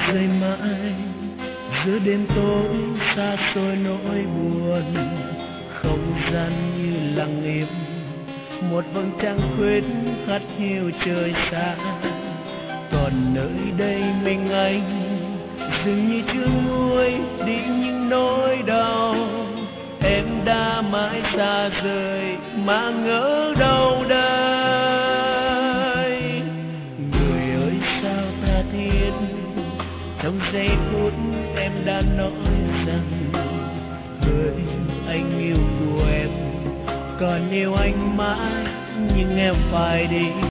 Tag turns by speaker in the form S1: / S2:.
S1: rơi mãi giữa đêm tối xa xôi nỗi buồn, không gian như lặng im, một vầng trăng khuyết hắt hiu trời xa. Còn nơi đây mình anh dường như chưa nguôi đi những nỗi đau, em đã mãi xa rời mà ngỡ đâu đây. Người ơi sao tha thiết, trong giây phút em đã nói rằng hỡi anh yêu của em còn yêu anh mãi, nhưng em phải đi.